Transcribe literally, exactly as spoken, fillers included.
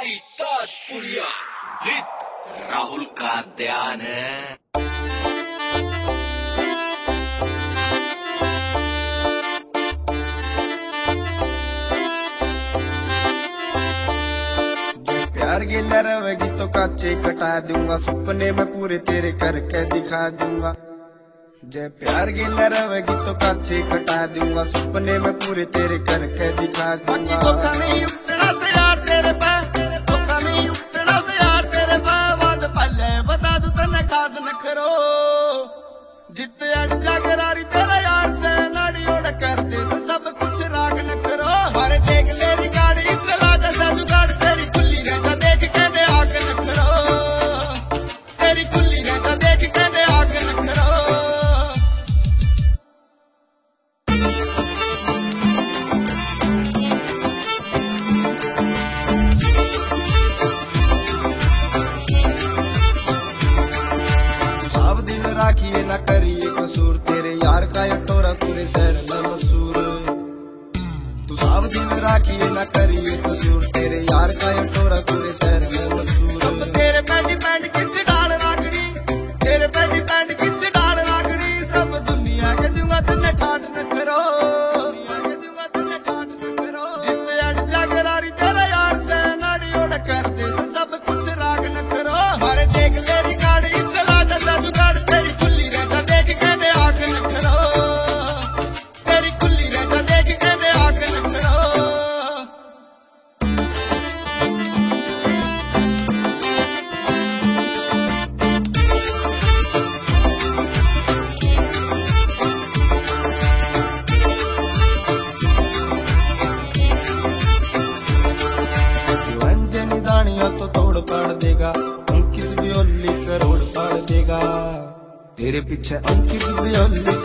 By Tajpuriya with Rahul का ध्यान है। प्यार गिला रवेगी तो काचे कटा दूंगा, सपने में पूरे तेरे करके दिखा दूंगा। जय प्यार गिला रवेगी तो काचे कटा दूंगा, सपने में पूरे तेरे करके दिखा दूंगा। धोखा नहीं उठना से यार तेरे पे, धोखा नहीं उठना से यार तेरे पे, बात पहले बता दूं तने खास न करो। जितने अड़ जागरारी तेरा यार से नाड़ी ओढ़ कर दे सब कुछ राग न करो। मारे देख ले रिगाड़ी इससे लाजा सा जुगाड़, तेरी खुली रहता देख के ने आग न करो, तेरी खुली रहता देख के ने आग न करो। राखिए ना करिए कसूर, तेरे यार का ये टोरा पूरे शहर में मशहूर। तू साव दिन राखिए ना करिए कसूर, तेरे यार का ये टोरा पूरे शहर में मशहूर। अब तेरे पे डिपेंड किस डाल रागड़ी, तेरे पे डिपेंड किस डाल रागड़ी, सब दुनिया के दूंगा तन्ने ठाट न करो, दुनिया के दूंगा तन्ने ठाट न करो। जितने अड़ जागरारी तेरा यार से नाड़ी ओढ़ कर दे सब कुछ राग न करो। मारे देख ले रिगाड़ी इससे लाजा सा जुगाड़, तेरी खुली रहता देख के ने आग न करो, तेरी खुली रहता देख के ने आग न करो। अंजनी दानिया तो तोड़ पाड़ देगा, अंकित भी ओली करोड़ पाड़ देगा। तेरे पीछे अंकित भी ओली